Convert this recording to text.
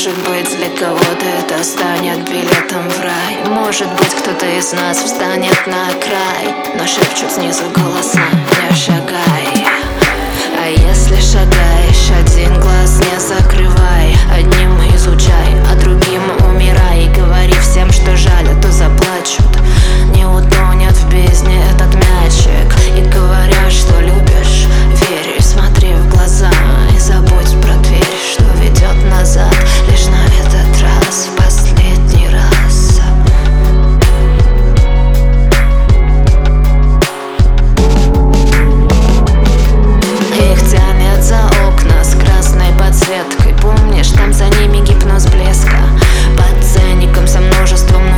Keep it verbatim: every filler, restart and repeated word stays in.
Может быть, для кого-то это станет билетом в рай. Может быть, кто-то из нас встанет на край, но шепчут снизу голоса: не шагай. А если шагаешь, один глаз не закрывай, одним изучай, а другим умирай. Говори всем, что жаль, а то заплачут. Не утонет в бездне этот мячик. И говоря, что любишь, верь, смотри в глаза и забудь про дверь, что ведет назад. Лишь на этот раз, в последний раз. Их тянет за окна с красной подсветкой. Помнишь, там за ними гипноз блеска, под ценником со множеством